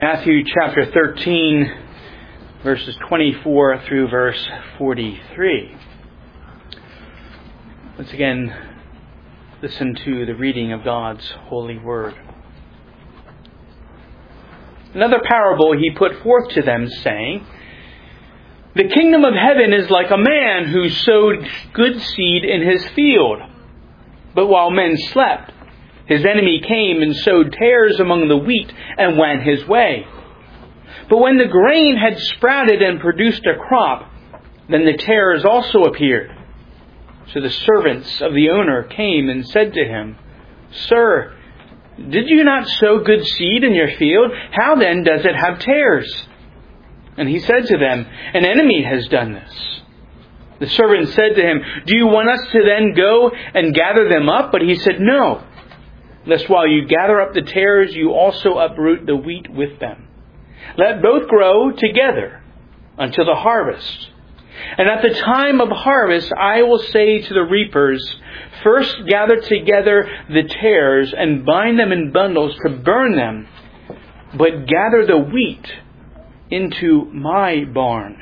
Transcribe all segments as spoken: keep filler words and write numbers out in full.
Matthew chapter thirteen, verses twenty-four through verse forty-three. Once again, listen to the reading of God's holy word. Another parable he put forth to them, saying, "The kingdom of heaven is like a man who sowed good seed in his field. But while men slept, his enemy came and sowed tares among the wheat and went his way. But when the grain had sprouted and produced a crop, then the tares also appeared. So the servants of the owner came and said to him, 'Sir, did you not sow good seed in your field? How then does it have tares?' And he said to them, 'An enemy has done this.' The servant said to him, 'Do you want us to then go and gather them up?' But he said, 'No, lest while you gather up the tares, you also uproot the wheat with them. Let both grow together until the harvest. And at the time of harvest, I will say to the reapers, first gather together the tares and bind them in bundles to burn them, but gather the wheat into my barn.'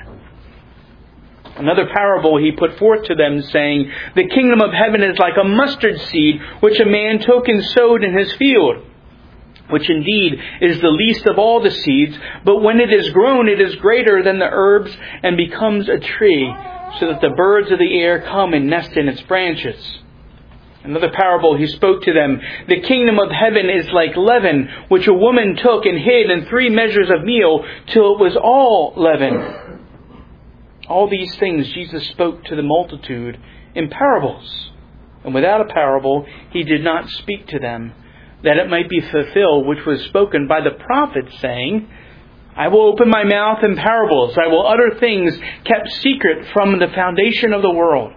Another parable he put forth to them, saying, 'The kingdom of heaven is like a mustard seed, which a man took and sowed in his field, which indeed is the least of all the seeds, but when it is grown, it is greater than the herbs and becomes a tree, so that the birds of the air come and nest in its branches.' Another parable he spoke to them, 'The kingdom of heaven is like leaven, which a woman took and hid in three measures of meal, till it was all leavened.' All these things Jesus spoke to the multitude in parables, and without a parable he did not speak to them, that it might be fulfilled which was spoken by the prophet, saying, 'I will open my mouth in parables, I will utter things kept secret from the foundation of the world.'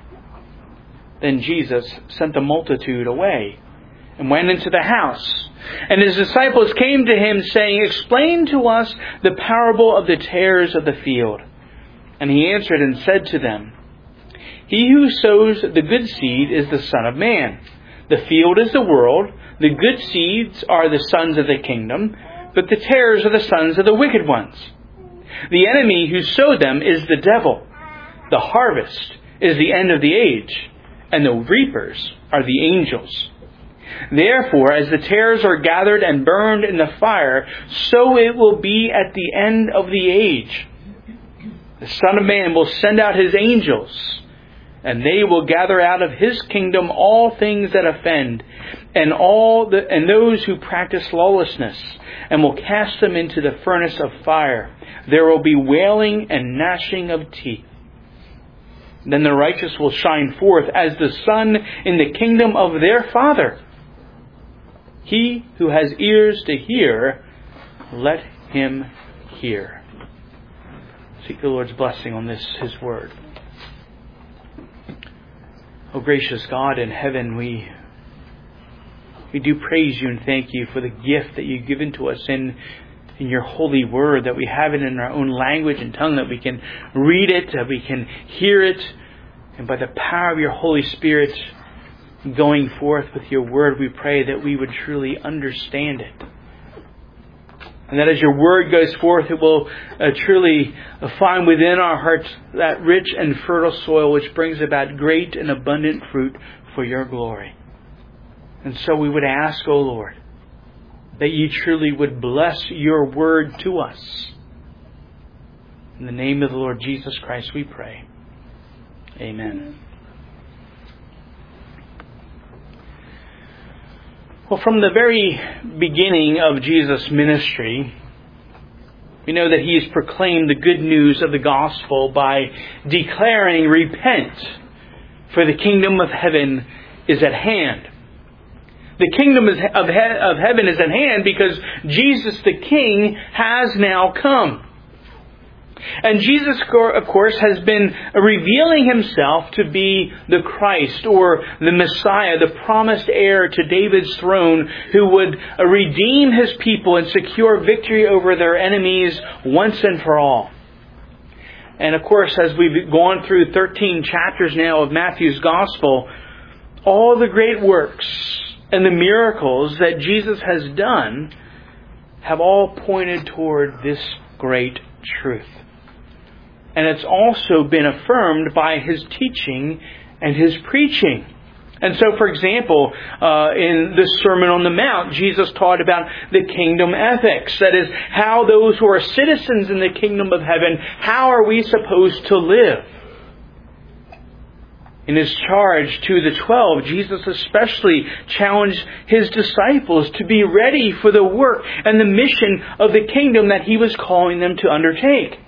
Then Jesus sent the multitude away and went into the house. And his disciples came to him, saying, 'Explain to us the parable of the tares of the field.' And he answered and said to them, 'He who sows the good seed is the Son of Man. The field is the world. The good seeds are the sons of the kingdom, but the tares are the sons of the wicked ones. The enemy who sowed them is the devil. The harvest is the end of the age, and the reapers are the angels. Therefore, as the tares are gathered and burned in the fire, so it will be at the end of the age. The Son of Man will send out his angels, and they will gather out of his kingdom all things that offend, and all the, and those who practice lawlessness, and will cast them into the furnace of fire. There will be wailing and gnashing of teeth. Then the righteous will shine forth as the sun in the kingdom of their Father. He who has ears to hear, let him hear." Seek the Lord's blessing on this, his word. O gracious God in heaven, we we do praise you and thank you for the gift that you've given to us in, in your holy word, that we have it in our own language and tongue, that we can read it, that we can hear it, and by the power of your Holy Spirit going forth with your word, we pray that we would truly understand it. And that as your word goes forth, it will uh, truly uh, find within our hearts that rich and fertile soil which brings about great and abundant fruit for your glory. And so we would ask, O Lord, that you truly would bless your word to us. In the name of the Lord Jesus Christ we pray. Amen. Well, from the very beginning of Jesus' ministry, we know that he has proclaimed the good news of the gospel by declaring, "Repent, for the kingdom of heaven is at hand." The kingdom of heaven is at hand because Jesus the King has now come. And Jesus, of course, has been revealing himself to be the Christ, or the Messiah, the promised heir to David's throne, who would redeem his people and secure victory over their enemies once and for all. And of course, as we've gone through thirteen chapters now of Matthew's Gospel, all the great works and the miracles that Jesus has done have all pointed toward this great truth. And it's also been affirmed by His teaching and His preaching. And so, for example, uh, in the Sermon on the Mount, Jesus taught about the kingdom ethics. That is, how those who are citizens in the kingdom of heaven, how are we supposed to live? In His charge to the twelve, Jesus especially challenged His disciples to be ready for the work and the mission of the kingdom that He was calling them to undertake.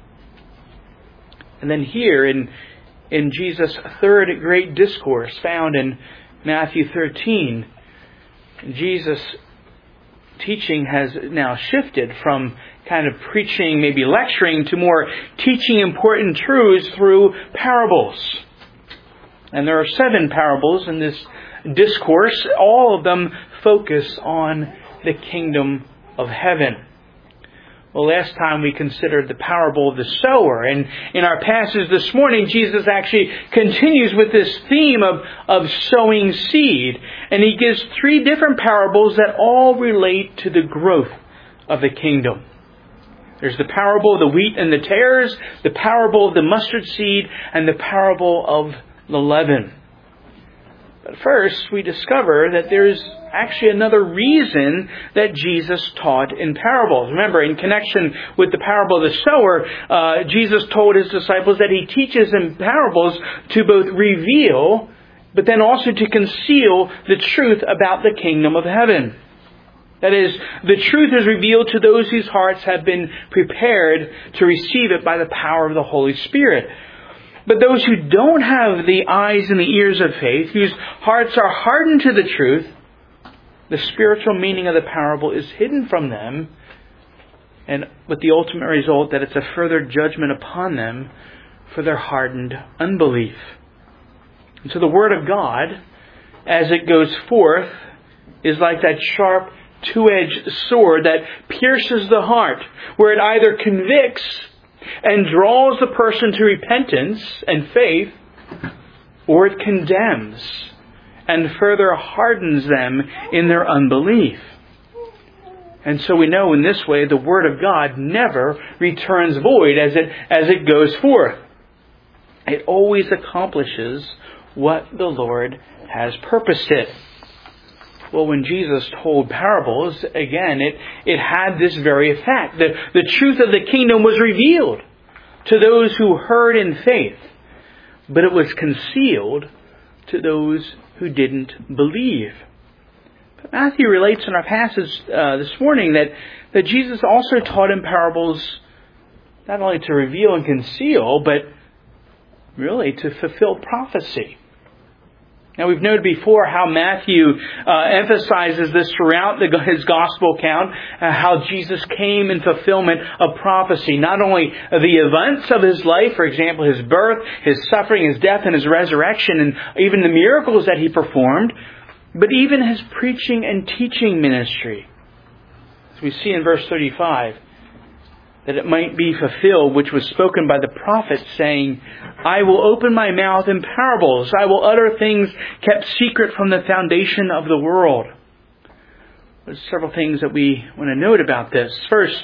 And then here in In Jesus' third great discourse found in Matthew thirteen, Jesus' teaching has now shifted from kind of preaching, maybe lecturing, to more teaching important truths through parables. And there are seven parables in this discourse. All of them focus on the kingdom of heaven. Well, last time we considered the parable of the sower. And in our passage this morning, Jesus actually continues with this theme of, of sowing seed. And He gives three different parables that all relate to the growth of the kingdom. There's the parable of the wheat and the tares, the parable of the mustard seed, and the parable of the leaven. But first, we discover that there's actually another reason that Jesus taught in parables. Remember, in connection with the parable of the sower, uh, Jesus told His disciples that He teaches in parables to both reveal, but then also to conceal the truth about the kingdom of heaven. That is, the truth is revealed to those whose hearts have been prepared to receive it by the power of the Holy Spirit. But those who don't have the eyes and the ears of faith, whose hearts are hardened to the truth, the spiritual meaning of the parable is hidden from them, and with the ultimate result that it's a further judgment upon them for their hardened unbelief. And so the Word of God, as it goes forth, is like that sharp two-edged sword that pierces the heart, where it either convicts and draws the person to repentance and faith, or it condemns and further hardens them in their unbelief. And so we know in this way the Word of God never returns void as it, as it goes forth. It always accomplishes what the Lord has purposed it. Well, when Jesus told parables, again, it, it had this very effect. The, the truth of the kingdom was revealed to those who heard in faith, but it was concealed to those who didn't believe. But Matthew relates in our passage uh, this morning that, that Jesus also taught in parables not only to reveal and conceal, but really to fulfill prophecy. Now, we've noted before how Matthew uh, emphasizes this throughout the, his gospel account, uh, how Jesus came in fulfillment of prophecy. Not only the events of His life, for example, His birth, His suffering, His death, and His resurrection, and even the miracles that He performed, but even His preaching and teaching ministry. As we see in verse thirty-five, that it might be fulfilled, which was spoken by the prophet, saying, I will open my mouth in parables. I will utter things kept secret from the foundation of the world. There's several things that we want to note about this. First,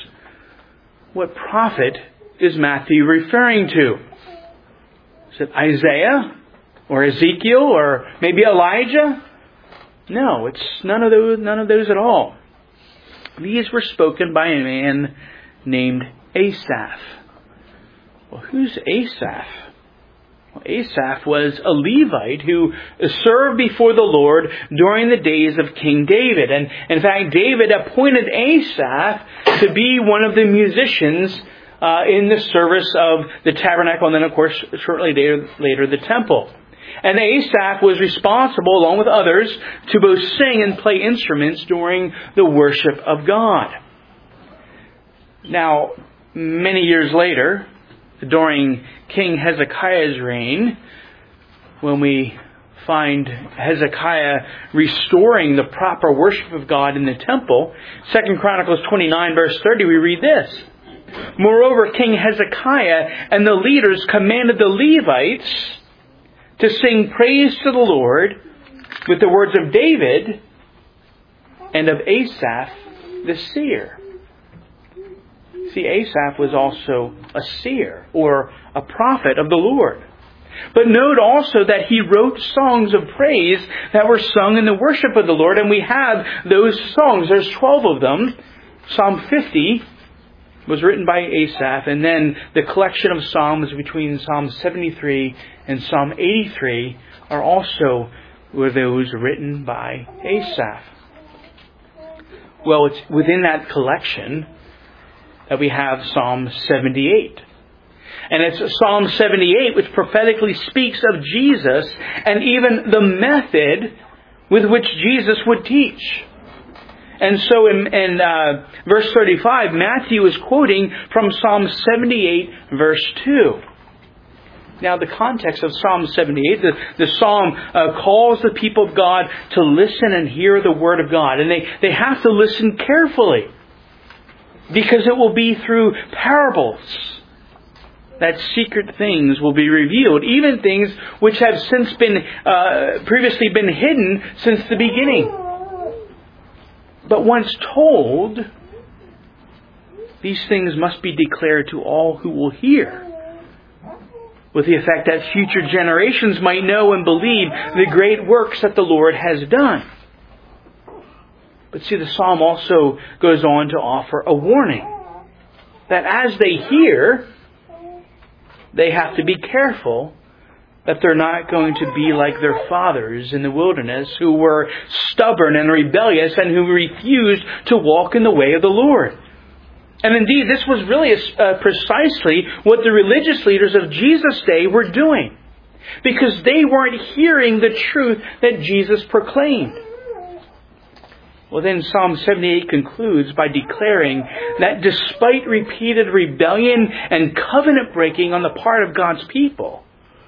what prophet is Matthew referring to? Is it Isaiah or Ezekiel or maybe Elijah? No, it's none of those, none of those at all. These were spoken by a man named Asaph. Well, who's Asaph? Well, Asaph was a Levite who served before the Lord during the days of King David. And in fact, David appointed Asaph to be one of the musicians uh, in the service of the tabernacle, and then, of course, shortly later, later the temple. And Asaph was responsible, along with others, to both sing and play instruments during the worship of God. Now, many years later, during King Hezekiah's reign, when we find Hezekiah restoring the proper worship of God in the temple, Second Chronicles twenty-nine, verse thirty, we read this. Moreover, King Hezekiah and the leaders commanded the Levites to sing praise to the Lord with the words of David and of Asaph the seer. See, Asaph was also a seer or a prophet of the Lord. But note also that he wrote songs of praise that were sung in the worship of the Lord. And we have those songs. There's twelve of them. Psalm fifty was written by Asaph. And then the collection of psalms between Psalm seventy-three and Psalm eighty-three are also were those written by Asaph. Well, it's within that collection that we have Psalm seventy-eight. And it's Psalm seventy-eight which prophetically speaks of Jesus and even the method with which Jesus would teach. And so in, in uh, verse thirty-five, Matthew is quoting from Psalm seventy-eight, verse two. Now, the context of Psalm seventy-eight, the, the psalm uh, calls the people of God to listen and hear the Word of God. And they, they have to listen carefully, because it will be through parables that secret things will be revealed, even things which have since been uh, previously been hidden since the beginning. But once told, these things must be declared to all who will hear, with the effect that future generations might know and believe the great works that the Lord has done. But see, the psalm also goes on to offer a warning that as they hear, they have to be careful that they're not going to be like their fathers in the wilderness, who were stubborn and rebellious and who refused to walk in the way of the Lord. And indeed, this was really uh, precisely what the religious leaders of Jesus' day were doing, because they weren't hearing the truth that Jesus proclaimed. Well, then Psalm seventy-eight concludes by declaring that despite repeated rebellion and covenant breaking on the part of God's people,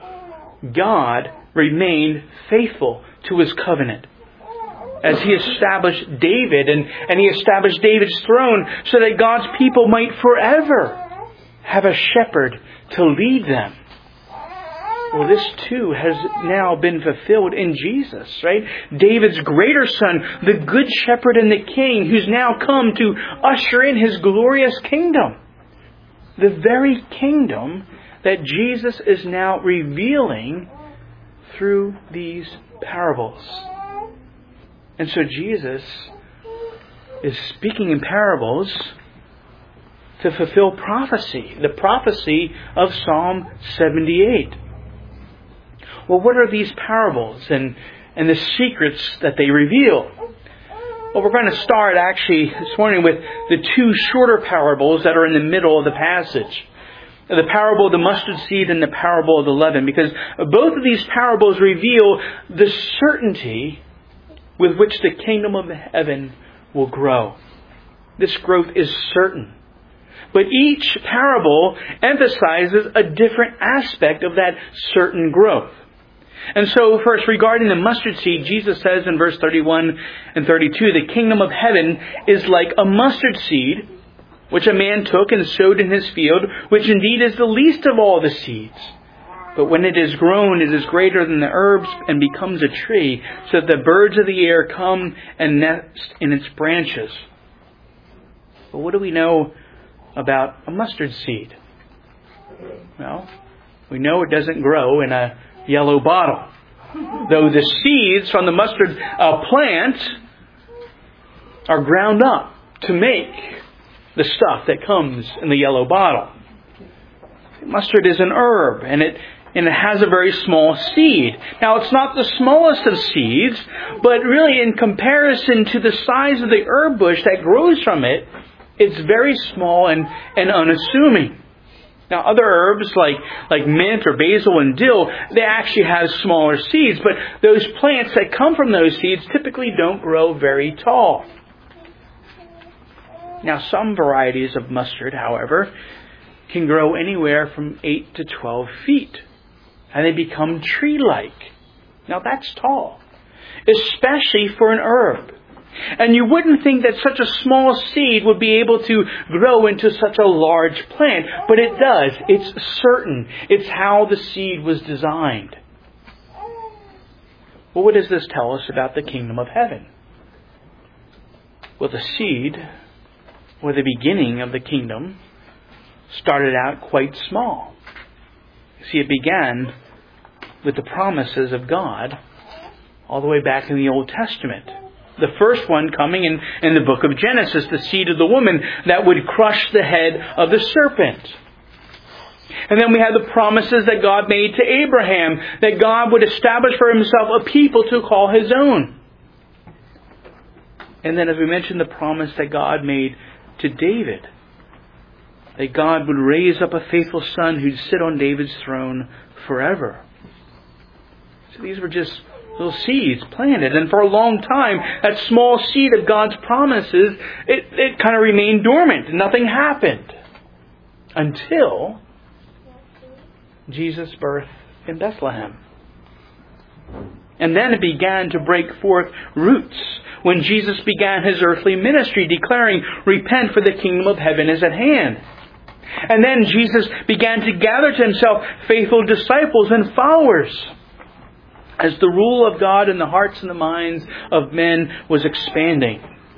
God remained faithful to His covenant, as He established David and, and He established David's throne so that God's people might forever have a shepherd to lead them. Well, this too has now been fulfilled in Jesus, right? David's greater son, the good shepherd and the king, who's now come to usher in His glorious kingdom. The very kingdom that Jesus is now revealing through these parables. And so Jesus is speaking in parables to fulfill prophecy, the prophecy of Psalm seventy-eight. Well, what are these parables and, and the secrets that they reveal? Well, we're going to start actually this morning with the two shorter parables that are in the middle of the passage. The parable of the mustard seed and the parable of the leaven. Because both of these parables reveal the certainty with which the kingdom of heaven will grow. This growth is certain. But each parable emphasizes a different aspect of that certain growth. And so first, regarding the mustard seed, Jesus says in verse thirty-one and thirty-two, the kingdom of heaven is like a mustard seed, which a man took and sowed in his field, which indeed is the least of all the seeds. But when it is grown, it is greater than the herbs and becomes a tree, so that the birds of the air come and nest in its branches. But what do we know about a mustard seed? Well, we know it doesn't grow in a yellow bottle, though the seeds from the mustard uh, plant are ground up to make the stuff that comes in the yellow bottle. Mustard is an herb, and it and it has a very small seed. Now, it's not the smallest of seeds, but really in comparison to the size of the herb bush that grows from it, it's very small and, and unassuming. Now, other herbs like, like mint or basil and dill, they actually have smaller seeds, but those plants that come from those seeds typically don't grow very tall. Now, some varieties of mustard, however, can grow anywhere from eight to twelve feet, and they become tree-like. Now, that's tall, especially for an herb. And you wouldn't think that such a small seed would be able to grow into such a large plant, but it does. It's certain. It's how the seed was designed. Well, what does this tell us about the kingdom of heaven? Well, the seed, or the beginning of the kingdom, started out quite small. See, it began with the promises of God all the way back in the Old Testament. The first one coming in, in the book of Genesis, the seed of the woman that would crush the head of the serpent. And then we have the promises that God made to Abraham, that God would establish for himself a people to call his own. And then, as we mentioned, the promise that God made to David, that God would raise up a faithful son who'd sit on David's throne forever. So these were just little seeds planted. And for a long time, that small seed of God's promises, it, it kind of remained dormant. Nothing happened. Until Jesus' birth in Bethlehem. And then it began to break forth roots when Jesus began his earthly ministry, declaring, "Repent, for the kingdom of heaven is at hand." And then Jesus began to gather to himself faithful disciples and followers, as the rule of God in the hearts and the minds of men was expanding.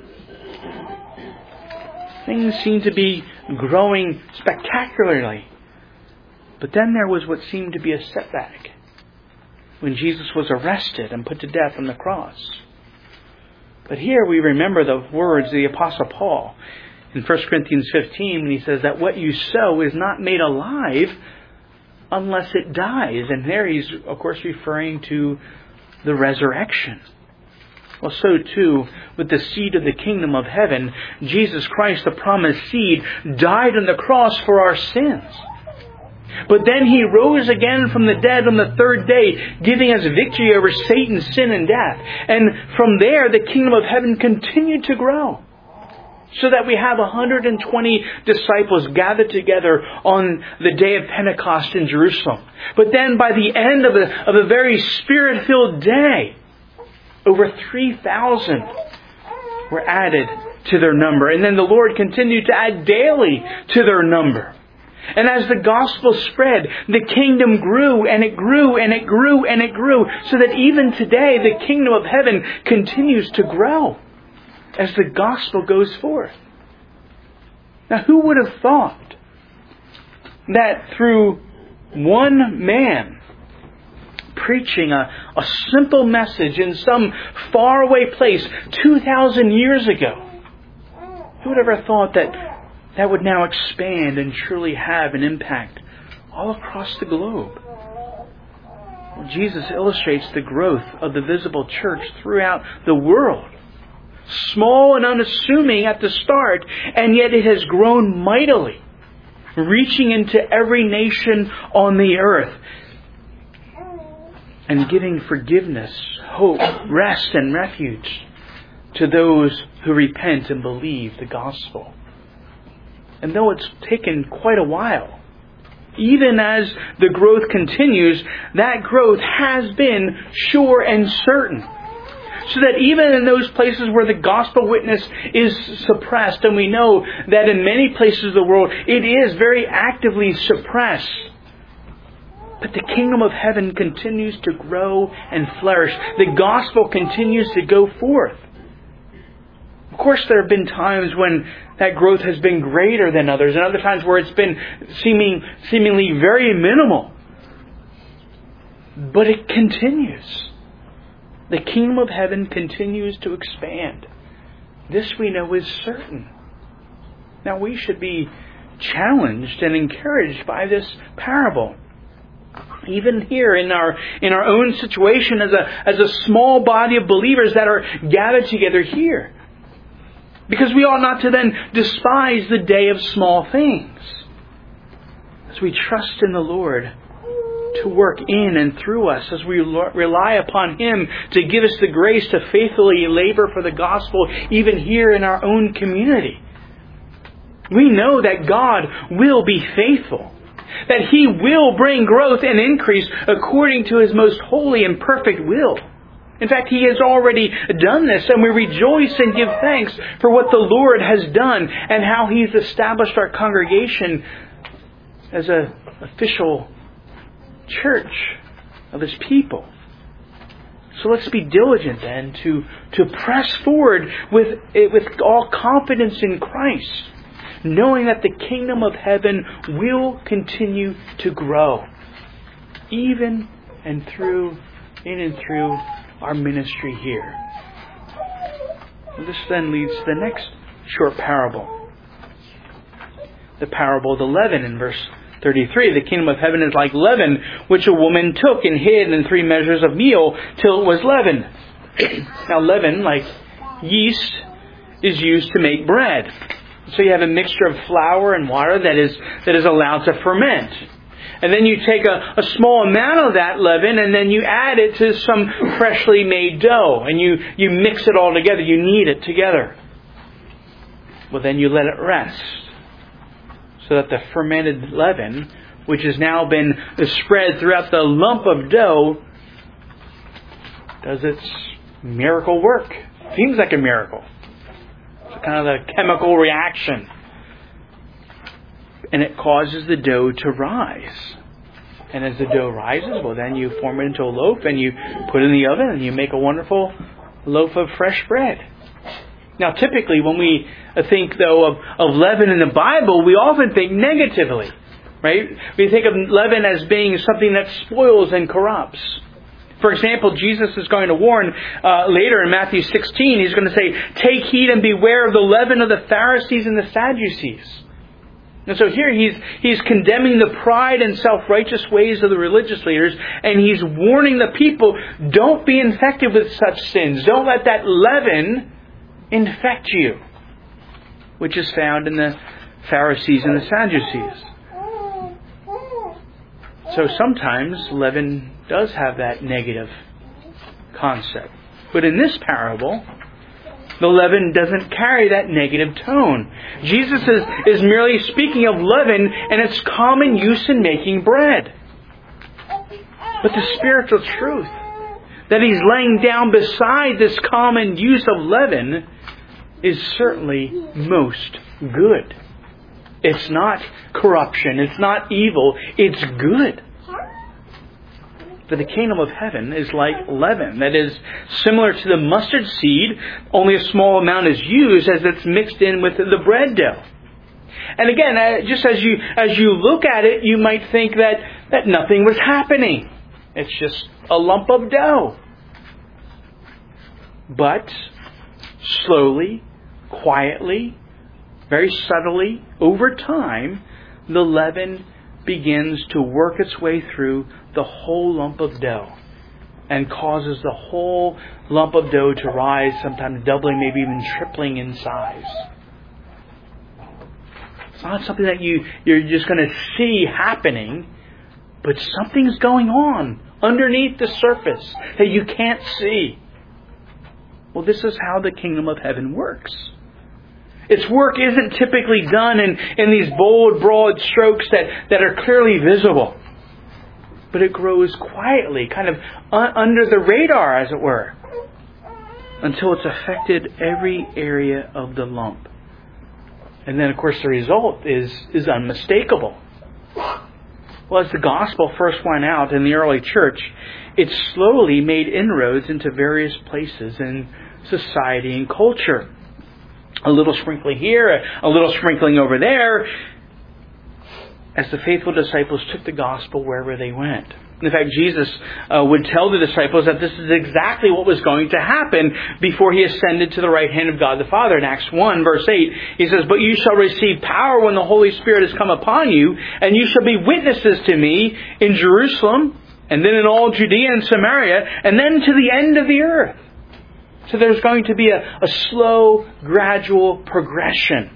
Things seemed to be growing spectacularly. But then there was what seemed to be a setback when Jesus was arrested and put to death on the cross. But here we remember the words of the Apostle Paul in First Corinthians fifteen, when he says that what you sow is not made alive unless it dies. And there he's, of course, referring to the resurrection. Well, so too, with the seed of the kingdom of heaven, Jesus Christ, the promised seed, died on the cross for our sins. But then he rose again from the dead on the third day, giving us victory over Satan, sin, and death. And from there, the kingdom of heaven continued to grow, so that we have one hundred twenty disciples gathered together on the day of Pentecost in Jerusalem. But then by the end of a, of a very Spirit-filled day, over three thousand were added to their number. And then the Lord continued to add daily to their number. And as the gospel spread, the kingdom grew and it grew and it grew and it grew, so that even today the kingdom of heaven continues to grow as the gospel goes forth. Now, who would have thought that through one man preaching a, a simple message in some faraway place two thousand years ago, who would ever thought that that would now expand and truly have an impact all across the globe? Well, Jesus illustrates the growth of the visible church throughout the world. Small and unassuming at the start, and yet it has grown mightily, reaching into every nation on the earth and giving forgiveness, hope, rest, and refuge to those who repent and believe the gospel. And though it's taken quite a while, even as the growth continues, that growth has been sure and certain. So that even in those places where the gospel witness is suppressed, and we know that in many places of the world it is very actively suppressed, but the kingdom of heaven continues to grow and flourish. The gospel continues to go forth. Of course, there have been times when that growth has been greater than others, and other times where it's been seeming seemingly very minimal. But it continues. The kingdom of heaven continues to expand. This we know is certain. Now, we should be challenged and encouraged by this parable. Even here in our in our own situation as a as a small body of believers that are gathered together here. Because we ought not to then despise the day of small things, as we trust in the Lord to work in and through us, as we rely upon Him to give us the grace to faithfully labor for the gospel, even here in our own community. We know that God will be faithful, that He will bring growth and increase according to His most holy and perfect will. In fact, He has already done this, and we rejoice and give thanks for what the Lord has done and how He's established our congregation as an official church of His people. So let's be diligent then to, to press forward with, with all confidence in Christ, knowing that the kingdom of heaven will continue to grow, even and through, in and through our ministry here. And this then leads to the next short parable. The parable of the leaven in verse thirty-three. The kingdom of heaven is like leaven, which a woman took and hid in three measures of meal till it was leavened. Now leaven, like yeast, is used to make bread. So you have a mixture of flour and water that is that is allowed to ferment. And then you take a, a small amount of that leaven and then you add it to some freshly made dough. And you, you mix it all together. You knead it together. Well, then you let it rest. So that the fermented leaven, which has now been spread throughout the lump of dough, does its miracle work. Seems like a miracle. It's kind of a chemical reaction. And it causes the dough to rise. And as the dough rises, well, then you form it into a loaf and you put it in the oven and you make a wonderful loaf of fresh bread. Now, typically, when we think, though, of, of leaven in the Bible, we often think negatively, right? We think of leaven as being something that spoils and corrupts. For example, Jesus is going to warn uh, later in Matthew sixteen, He's going to say, "Take heed and beware of the leaven of the Pharisees and the Sadducees." And so here he's he's condemning the pride and self-righteous ways of the religious leaders, and he's warning the people, don't be infected with such sins. Don't let that leaven infect you, which is found in the Pharisees and the Sadducees. So sometimes leaven does have that negative concept. But in this parable, the leaven doesn't carry that negative tone. Jesus is, is merely speaking of leaven and its common use in making bread. But the spiritual truth that He's laying down beside this common use of leaven is certainly most good. It's not corruption. It's not evil. It's good. For the kingdom of heaven is like leaven, that is similar to the mustard seed, only a small amount is used as it's mixed in with the bread dough. And again, uh, just as you as you look at it, you might think that, that nothing was happening. It's just a lump of dough. But slowly, quietly, very subtly, over time, the leaven begins to work its way through the whole lump of dough and causes the whole lump of dough to rise, sometimes doubling, maybe even tripling in size. It's not something that you, you're just going to see happening, but something's going on underneath the surface that you can't see. Well, this is how the kingdom of heaven works. Its work isn't typically done in, in these bold, broad strokes that, that are clearly visible. But it grows quietly, kind of un- under the radar, as it were, until it's affected every area of the lump. And then, of course, the result is, is unmistakable. Well, as the gospel first went out in the early church, it slowly made inroads into various places in society and culture. A little sprinkling here, a little sprinkling over there, as the faithful disciples took the gospel wherever they went. In fact, Jesus uh, would tell the disciples that this is exactly what was going to happen before He ascended to the right hand of God the Father. In Acts one, verse eight, He says, "But you shall receive power when the Holy Spirit has come upon you, and you shall be witnesses to me in Jerusalem, and then in all Judea and Samaria, and then to the end of the earth." So there's going to be a, a slow, gradual progression.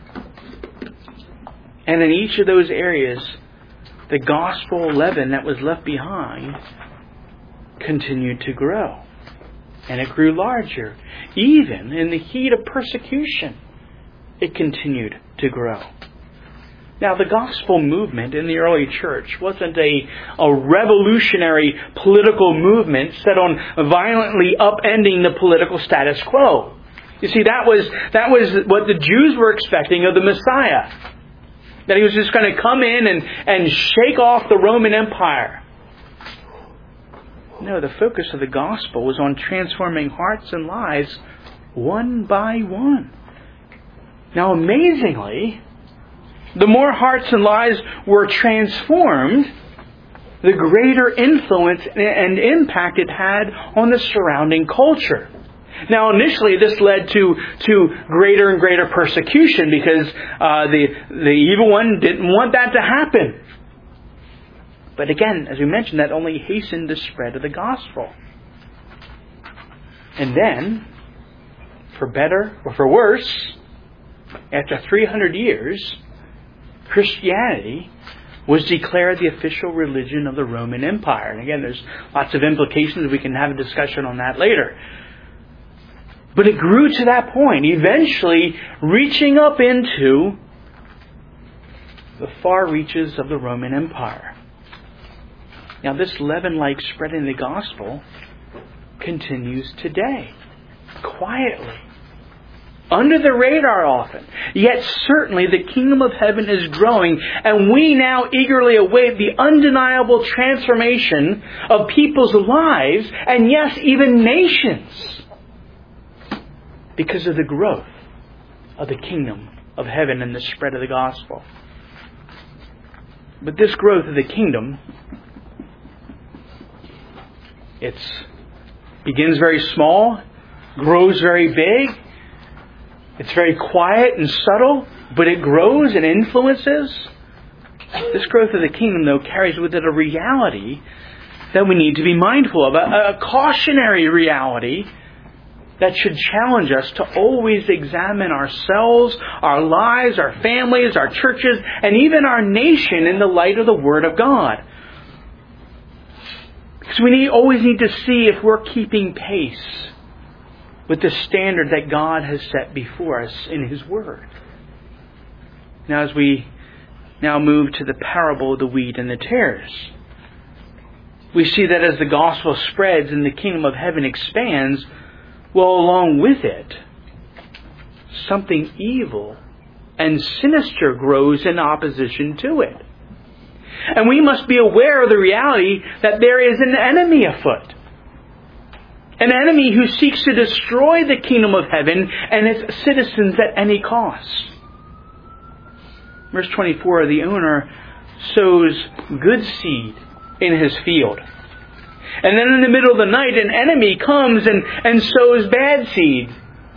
And in each of those areas, the gospel leaven that was left behind continued to grow. And it grew larger. Even in the heat of persecution, it continued to grow. Now, the gospel movement in the early church wasn't a, a revolutionary political movement set on violently upending the political status quo. You see, that was that was what the Jews were expecting of the Messiah. That He was just going to come in and, and shake off the Roman Empire. No, the focus of the gospel was on transforming hearts and lives one by one. Now, amazingly, the more hearts and lives were transformed, the greater influence and impact it had on the surrounding culture. Now, initially, this led to, to greater and greater persecution because uh, the, the evil one didn't want that to happen. But again, as we mentioned, that only hastened the spread of the gospel. And then, for better or for worse, after three hundred years, Christianity was declared the official religion of the Roman Empire. And again, there's lots of implications. We can have a discussion on that later. But it grew to that point, eventually reaching up into the far reaches of the Roman Empire. Now, this leaven-like spreading the gospel continues today, quietly, under the radar often. Yet certainly the kingdom of heaven is growing, and we now eagerly await the undeniable transformation of people's lives, and yes, even nations, because of the growth of the kingdom of heaven and the spread of the gospel. But this growth of the kingdom, it begins very small, grows very big. It's very quiet and subtle, but it grows and influences. This growth of the kingdom, though, carries with it a reality that we need to be mindful of, a, a cautionary reality that should challenge us to always examine ourselves, our lives, our families, our churches, and even our nation in the light of the Word of God. Because we need, always need to see if we're keeping pace with the standard that God has set before us in His Word. Now, as we now move to the parable of the wheat and the tares, we see that as the gospel spreads and the kingdom of heaven expands, well, along with it, something evil and sinister grows in opposition to it. And we must be aware of the reality that there is an enemy afoot. An enemy who seeks to destroy the kingdom of heaven and its citizens at any cost. Verse twenty-four, the owner sows good seed in his field. And then in the middle of the night, an enemy comes and, and sows bad seed.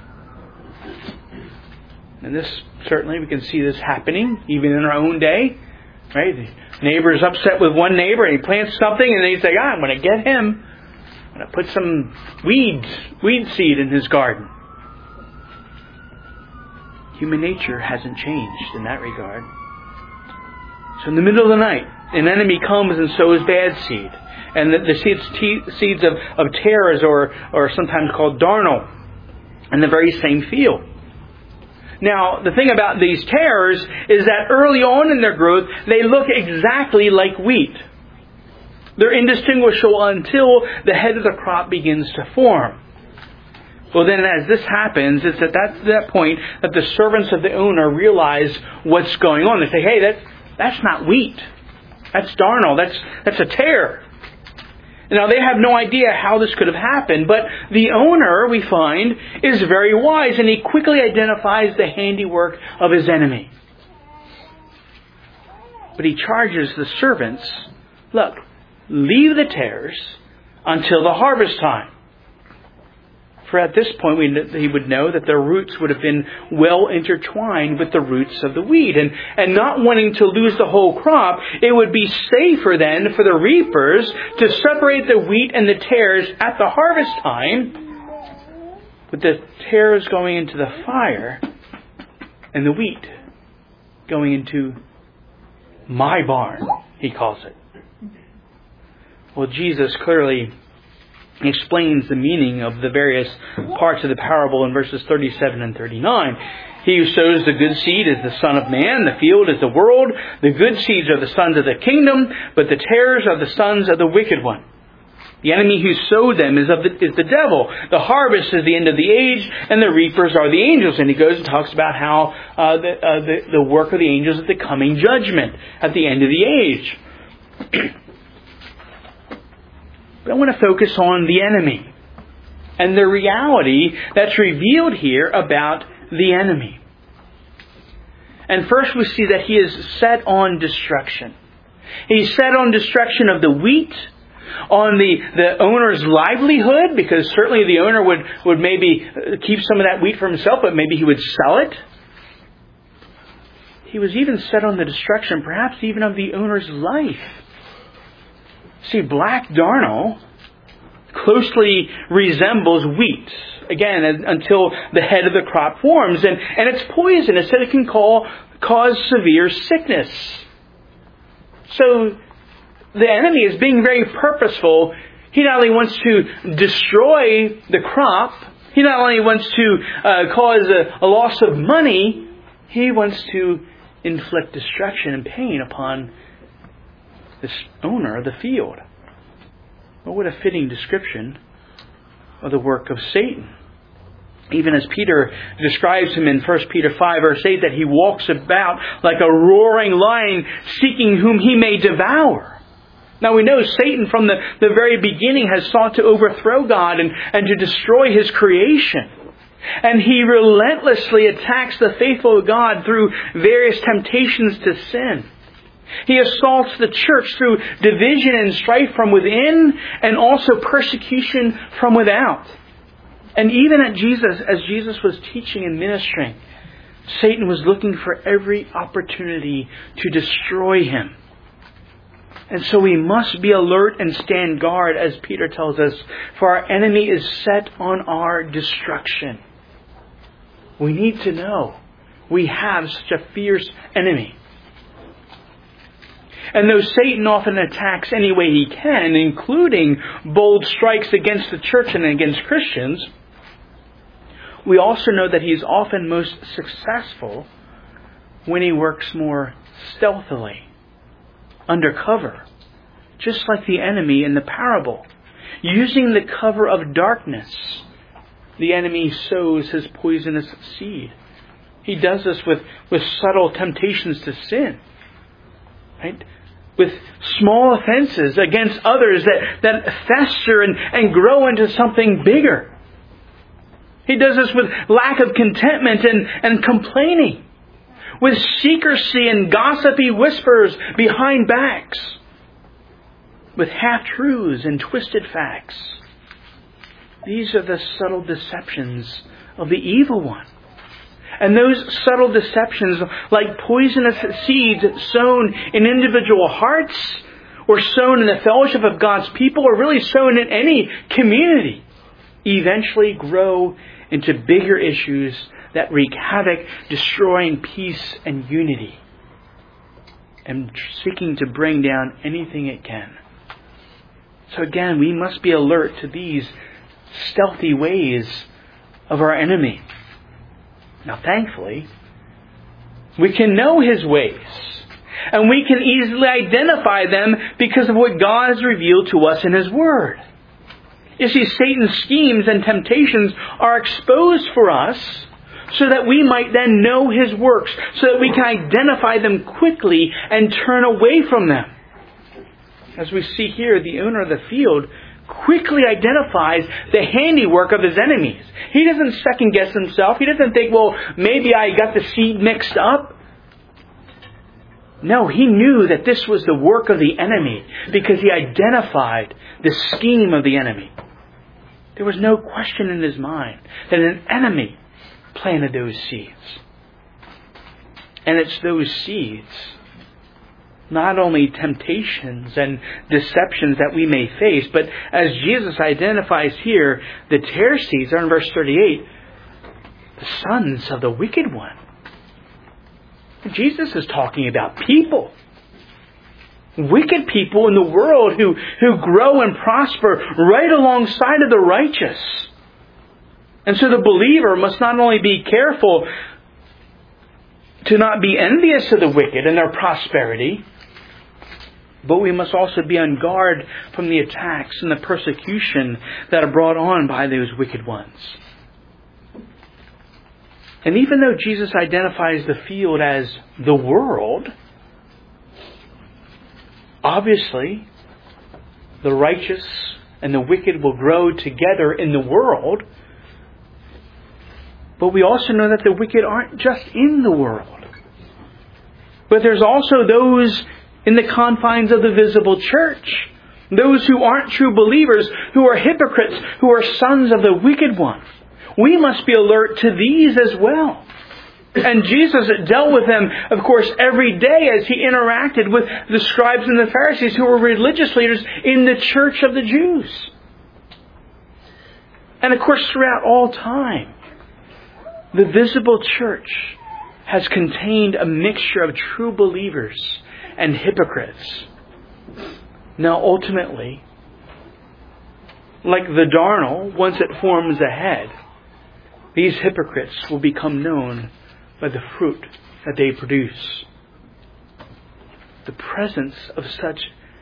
And this, certainly, we can see this happening even in our own day. Right? The neighbor is upset with one neighbor and he plants something and they say, ah, I'm going to get him. I'm going to put some weeds, weed seed in his garden. Human nature hasn't changed in that regard. So in the middle of the night, an enemy comes and sows bad seed. And the, the seeds, te- seeds of, of tares, or, or sometimes called darnel, in the very same field. Now, the thing about these tares is that early on in their growth, they look exactly like wheat. They're indistinguishable until the head of the crop begins to form. Well, then as this happens, it's at that, that point that the servants of the owner realize what's going on. They say, hey, that, that's not wheat. That's darnel. That's, that's a tare. Now, they have no idea how this could have happened, but the owner, we find, is very wise, and he quickly identifies the handiwork of his enemy. But he charges the servants, look, leave the tares until the harvest time. For at this point, we, he would know that their roots would have been well intertwined with the roots of the wheat. And, and not wanting to lose the whole crop, it would be safer then for the reapers to separate the wheat and the tares at the harvest time, with the tares going into the fire and the wheat going into my barn, he calls it. Well, Jesus clearly explains the meaning of the various parts of the parable in verses thirty-seven and thirty-nine. He who sows the good seed is the Son of Man. The field is the world. The good seeds are the sons of the kingdom, but the tares are the sons of the wicked one. The enemy who sowed them is, of the, is the devil. The harvest is the end of the age, and the reapers are the angels. And he goes and talks about how uh, the, uh, the, the work of the angels at the coming judgment, at the end of the age. But I want to focus on the enemy and the reality that's revealed here about the enemy. And first we see that he is set on destruction. He's set on destruction of the wheat, on the, the owner's livelihood, because certainly the owner would, would maybe keep some of that wheat for himself, but maybe he would sell it. He was even set on the destruction, perhaps even of the owner's life. See, black darnel closely resembles wheat, again, until the head of the crop forms. And, and it's poisonous, and it can call, cause severe sickness. So the enemy is being very purposeful. He not only wants to destroy the crop, he not only wants to uh, cause a, a loss of money, he wants to inflict destruction and pain upon this owner of the field. Well, what a fitting description of the work of Satan. Even as Peter describes him in First Peter five, verse eight, that he walks about like a roaring lion, seeking whom he may devour. Now we know Satan from the, the very beginning has sought to overthrow God and, and to destroy His creation. And he relentlessly attacks the faithful of God through various temptations to sin. He assaults the church through division and strife from within, and also persecution from without. And even at Jesus, as Jesus was teaching and ministering, Satan was looking for every opportunity to destroy him. And so we must be alert and stand guard, as Peter tells us, for our enemy is set on our destruction. We need to know we have such a fierce enemy. And though Satan often attacks any way he can, including bold strikes against the church and against Christians, we also know that he's often most successful when he works more stealthily, undercover, just like the enemy in the parable. Using the cover of darkness, the enemy sows his poisonous seed. He does this with, with subtle temptations to sin. Right? With small offenses against others that, that fester and, and grow into something bigger. He does this with lack of contentment and, and complaining. With secrecy and gossipy whispers behind backs. With half-truths and twisted facts. These are the subtle deceptions of the evil one. And those subtle deceptions, like poisonous seeds sown in individual hearts, or sown in the fellowship of God's people, or really sown in any community, eventually grow into bigger issues that wreak havoc, destroying peace and unity, and seeking to bring down anything it can. So again, we must be alert to these stealthy ways of our enemy. Now, thankfully, we can know his ways. And we can easily identify them because of what God has revealed to us in His Word. You see, Satan's schemes and temptations are exposed for us so that we might then know his works, so that we can identify them quickly and turn away from them. As we see here, the owner of the field quickly identifies the handiwork of his enemies. He doesn't second guess himself. He doesn't think, well, maybe I got the seed mixed up. No, he knew that this was the work of the enemy because he identified the scheme of the enemy. There was no question in his mind that an enemy planted those seeds. And it's those seeds, not only temptations and deceptions that we may face, but as Jesus identifies here, the tare seeds are in verse thirty-eight, the sons of the wicked one. Jesus is talking about people. Wicked people in the world who, who grow and prosper right alongside of the righteous. And so the believer must not only be careful to not be envious of the wicked and their prosperity, but we must also be on guard from the attacks and the persecution that are brought on by those wicked ones. And even though Jesus identifies the field as the world, obviously the righteous and the wicked will grow together in the world. But we also know that the wicked aren't just in the world. But there's also those in the confines of the visible church. Those who aren't true believers, who are hypocrites, who are sons of the wicked one. We must be alert to these as well. And Jesus dealt with them, of course, every day as He interacted with the scribes and the Pharisees, who were religious leaders in the church of the Jews. And of course, throughout all time, the visible church has contained a mixture of true believers and hypocrites. Now, ultimately, like the darnel, once it forms a head, these hypocrites will become known by the fruit that they produce. The presence of such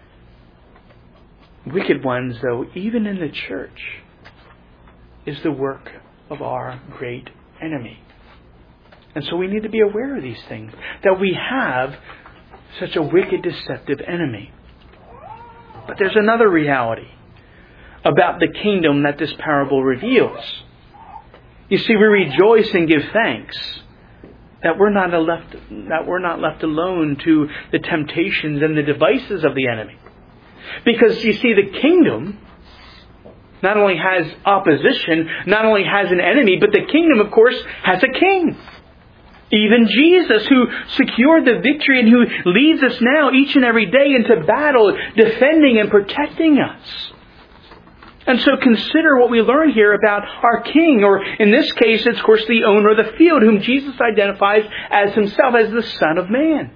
wicked ones, though, even in the church, is the work of our great enemy. And so we need to be aware of these things, that we have such a wicked, deceptive enemy. But there's another reality about the kingdom that this parable reveals. You see, we rejoice and give thanks that we're not left that we're not left alone to the temptations and the devices of the enemy. Because you see, the kingdom not only has opposition, not only has an enemy, but the kingdom, of course, has a king. Even Jesus, who secured the victory and who leads us now each and every day into battle, defending and protecting us. And so consider what we learn here about our king, or in this case, it's of course the owner of the field, whom Jesus identifies as Himself as the Son of Man.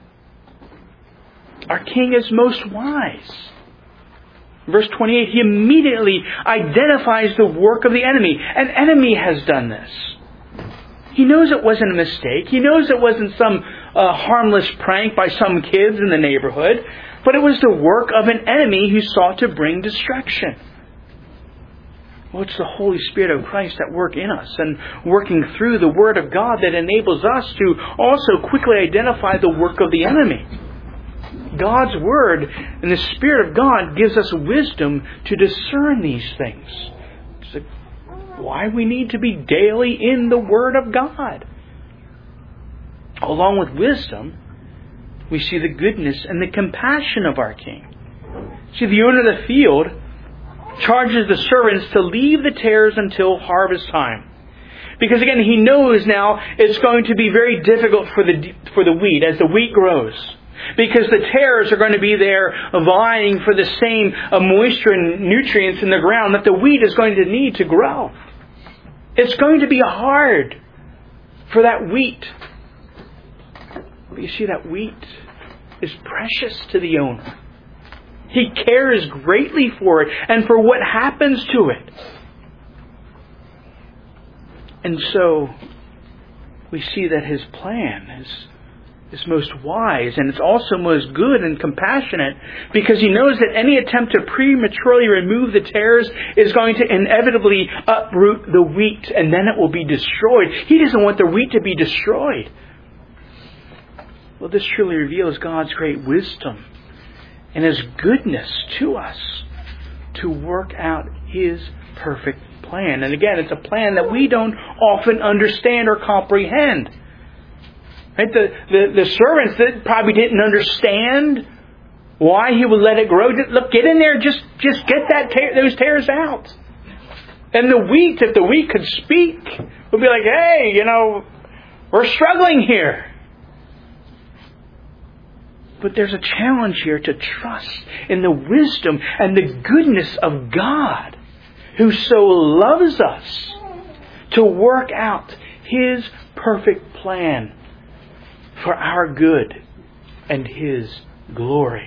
Our king is most wise. Verse twenty-eight, He immediately identifies the work of the enemy. An enemy has done this. He knows it wasn't a mistake. He knows it wasn't some uh, harmless prank by some kids in the neighborhood. But it was the work of an enemy who sought to bring destruction. Well, it's the Holy Spirit of Christ at work in us and working through the Word of God that enables us to also quickly identify the work of the enemy. God's Word and the Spirit of God gives us wisdom to discern these things. It's why we need to be daily in the Word of God. Along with wisdom, we see the goodness and the compassion of our King. See, the owner of the field charges the servants to leave the tares until harvest time. Because again, he knows now it's going to be very difficult for the for the wheat as the wheat grows. Because the tares are going to be there vying for the same uh, moisture and nutrients in the ground that the wheat is going to need to grow. It's going to be hard for that wheat. But you see, that wheat is precious to the owner. He cares greatly for it and for what happens to it. And so we see that his plan is is most wise, and it's also most good and compassionate, because he knows that any attempt to prematurely remove the tares is going to inevitably uproot the wheat, and then it will be destroyed. He doesn't want the wheat to be destroyed. Well, this truly reveals God's great wisdom and His goodness to us to work out His perfect plan. And again, it's a plan that we don't often understand or comprehend. Right? The, the, the servants that probably didn't understand why He would let it grow. Look, get in there, just, just get that tear, those tares out. And the wheat, if the wheat could speak, would be like, hey, you know, we're struggling here. But there's a challenge here to trust in the wisdom and the goodness of God, who so loves us, to work out His perfect plan for our good and His glory.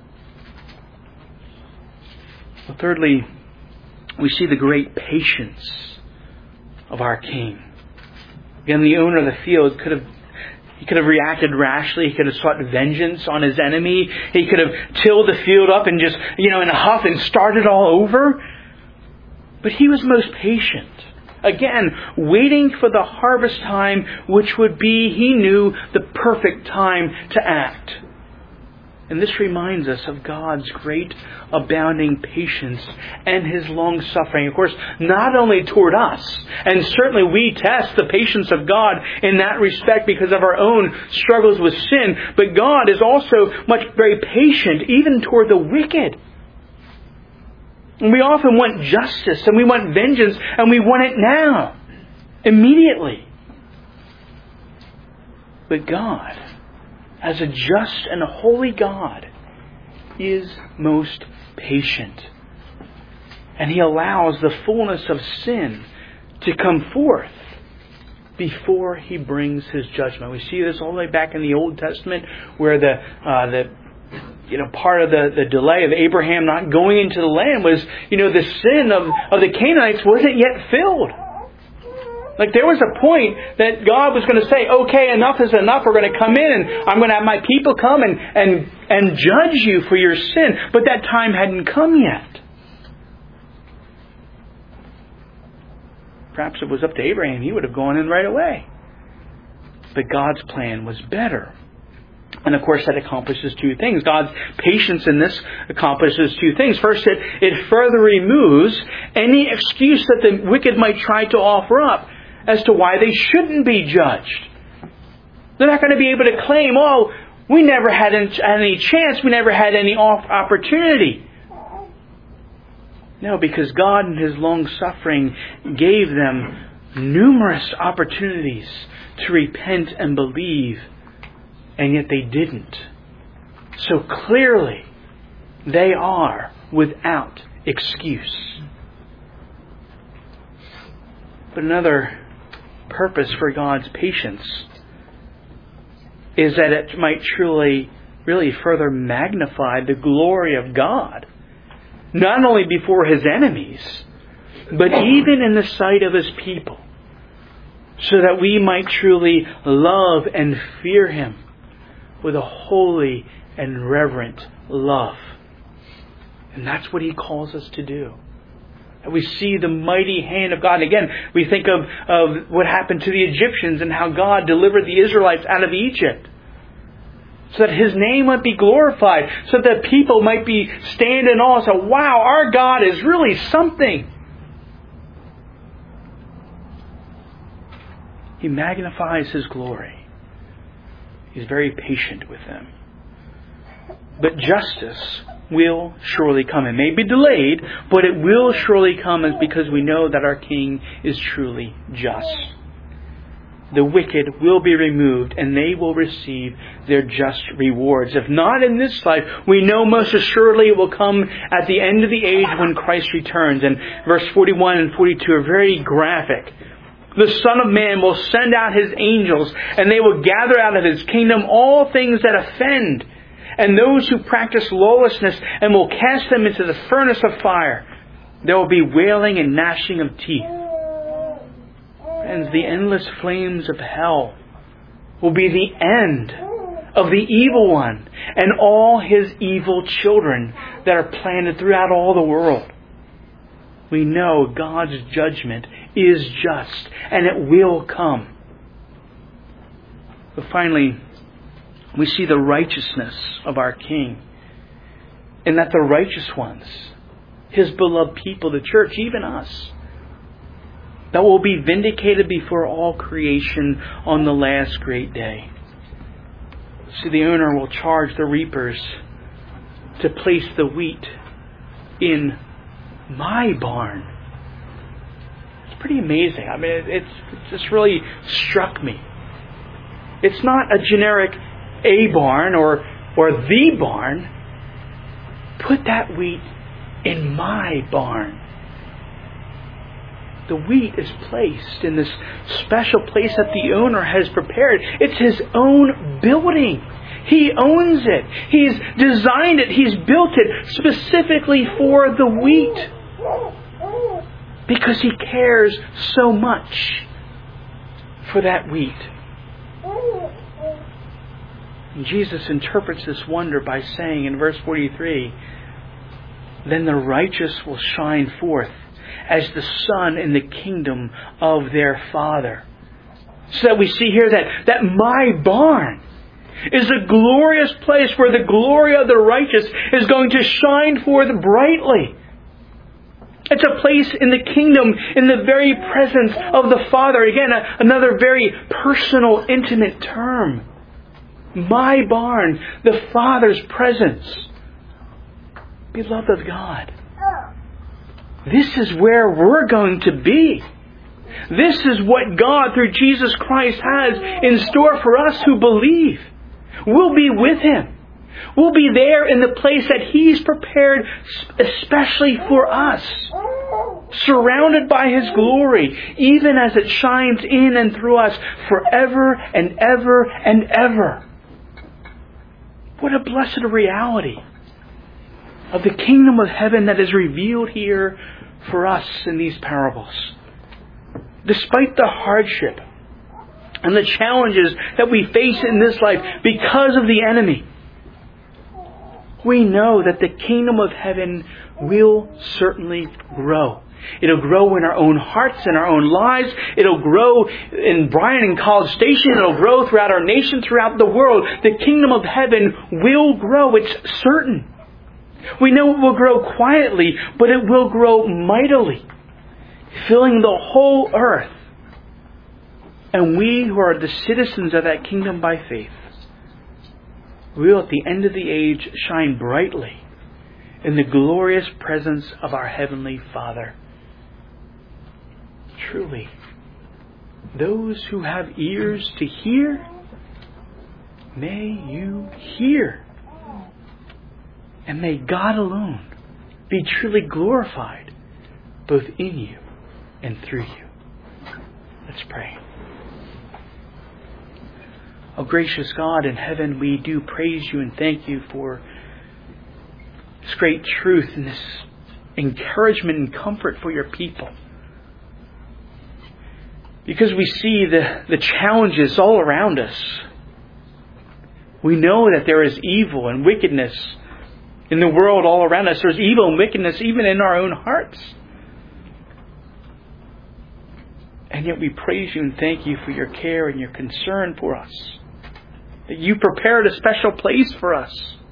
Well, thirdly, we see the great patience of our King. Again, the owner of the field could have He could have reacted rashly. He could have sought vengeance on his enemy. He could have tilled the field up and just, you know, in a huff and started all over. But he was most patient. Again, waiting for the harvest time, which would be, he knew, the perfect time to act. And this reminds us of God's great abounding patience and His long suffering. Of course, not only toward us, and certainly we test the patience of God in that respect because of our own struggles with sin, but God is also much very patient even toward the wicked. And we often want justice and we want vengeance and we want it now, immediately. But God, as a just and a holy God, is most patient. And He allows the fullness of sin to come forth before He brings His judgment. We see this all the way back in the Old Testament, where the uh, the you know part of the, the delay of Abraham not going into the land was, you know, the sin of, of the Canaanites wasn't yet filled. Like there was a point that God was going to say, okay, enough is enough. We're going to come in and I'm going to have my people come and, and, and judge you for your sin. But that time hadn't come yet. Perhaps it was up to Abraham. He would have gone in right away. But God's plan was better. And of course that accomplishes two things. God's patience in this accomplishes two things. First, it, it further removes any excuse that the wicked might try to offer up as to why they shouldn't be judged. They're not going to be able to claim, oh, we never had any chance, we never had any opportunity. No, because God in His long suffering gave them numerous opportunities to repent and believe, and yet they didn't. So clearly, they are without excuse. But another purpose for God's patience is that it might truly, really further magnify the glory of God, not only before His enemies, but even in the sight of His people, so that we might truly love and fear Him with a holy and reverent love. And that's what He calls us to do. We see the mighty hand of God. Again, we think of, of what happened to the Egyptians and how God delivered the Israelites out of Egypt, so that His name might be glorified, so that people might be stand in awe and say, wow, our God is really something. He magnifies His glory. He's very patient with them. But justice will surely come. It may be delayed, but it will surely come, because we know that our King is truly just. The wicked will be removed and they will receive their just rewards. If not in this life, we know most assuredly it will come at the end of the age when Christ returns. And verse forty-one and forty-two are very graphic. The Son of Man will send out His angels, and they will gather out of His kingdom all things that offend, and those who practice lawlessness, and will cast them into the furnace of fire. There will be wailing and gnashing of teeth. Friends, the endless flames of hell will be the end of the evil one and all his evil children that are planted throughout all the world. We know God's judgment is just, and it will come. But finally, we see the righteousness of our King, in that the righteous ones, His beloved people, the church, even us, that will be vindicated before all creation on the last great day. See, the owner will charge the reapers to place the wheat in my barn. It's pretty amazing. I mean, it's, it's just really struck me. It's not a generic a barn or or the barn. Put that wheat in my barn. The wheat is placed in this special place that the owner has prepared. It's His own building. He owns it. He's designed it. He's built it specifically for the wheat, because He cares so much for that wheat. And Jesus interprets this wonder by saying in verse forty-three, then the righteous will shine forth as the sun in the kingdom of their Father. So that we see here that, that my barn is a glorious place where the glory of the righteous is going to shine forth brightly. It's a place in the kingdom, in the very presence of the Father. Again, a, another very personal, intimate term. My barn, the Father's presence. Beloved of God, this is where we're going to be. This is what God, through Jesus Christ, has in store for us who believe. We'll be with Him. We'll be there in the place that He's prepared especially for us. Surrounded by His glory, even as it shines in and through us forever and ever and ever. What a blessed reality of the kingdom of heaven that is revealed here for us in these parables. Despite the hardship and the challenges that we face in this life because of the enemy, we know that the kingdom of heaven will certainly grow. It'll grow in our own hearts, in our own lives. It'll grow in Bryan and College Station. It'll grow throughout our nation, throughout the world. The kingdom of heaven will grow. It's certain. We know it will grow quietly, but it will grow mightily, filling the whole earth. And we who are the citizens of that kingdom by faith will at the end of the age shine brightly in the glorious presence of our Heavenly Father. Truly, those who have ears to hear, may you hear. And may God alone be truly glorified, both in you and through you. Let's pray. Oh, gracious God in heaven, we do praise you and thank you for this great truth and this encouragement and comfort for your people. Because we see the, the challenges all around us. We know that there is evil and wickedness in the world all around us. There's evil and wickedness even in our own hearts. And yet we praise you and thank you for your care and your concern for us. That you prepared a special place for us.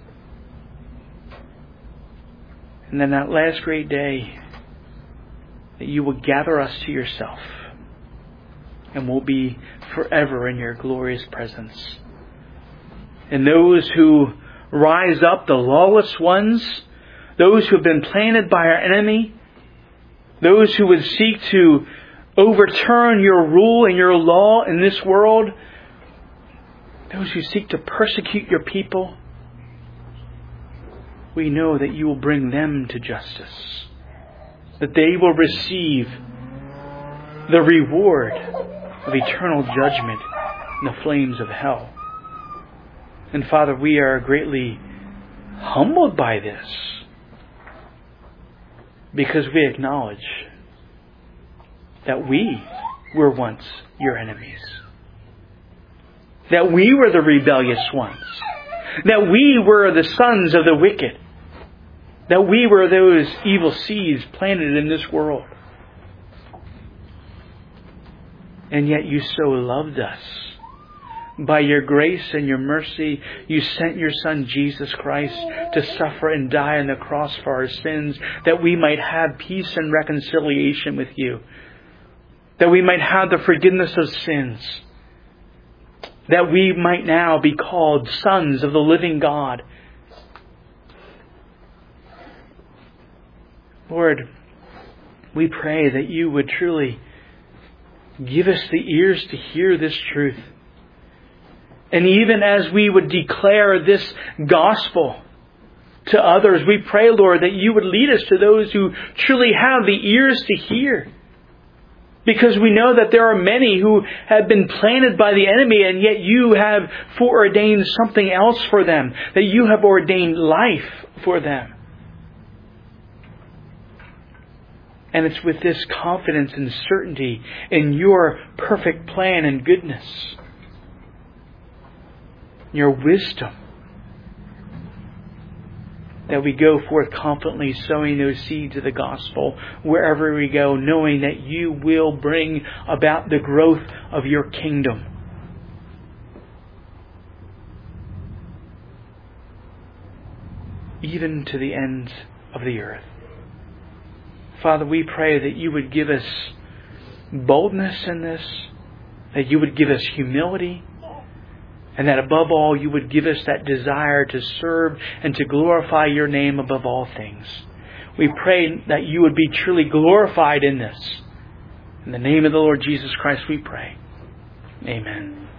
And then that last great day, that you will gather us to yourself. And we'll be forever in your glorious presence. And those who rise up, the lawless ones, those who have been planted by our enemy, those who would seek to overturn your rule and your law in this world, those who seek to persecute your people, we know that you will bring them to justice, that they will receive the reward of eternal judgment in the flames of hell. And Father, we are greatly humbled by this because we acknowledge that we were once your enemies. That we were the rebellious ones. That we were the sons of the wicked. That we were those evil seeds planted in this world. And yet you so loved us. By your grace and your mercy, you sent your Son Jesus Christ to suffer and die on the cross for our sins, that we might have peace and reconciliation with you. That we might have the forgiveness of sins. That we might now be called sons of the living God. Lord, we pray that you would truly give us the ears to hear this truth. And even as we would declare this gospel to others, we pray, Lord, that you would lead us to those who truly have the ears to hear. Because we know that there are many who have been planted by the enemy, and yet you have foreordained something else for them. That you have ordained life for them. And it's with this confidence and certainty in your perfect plan and goodness, your wisdom, that we go forth confidently sowing those seeds of the gospel wherever we go, knowing that you will bring about the growth of your kingdom. even to the ends of the earth. Father, we pray that you would give us boldness in this, that you would give us humility, and that above all you would give us that desire to serve and to glorify your name above all things. We pray that you would be truly glorified in this. In the name of the Lord Jesus Christ we pray. Amen.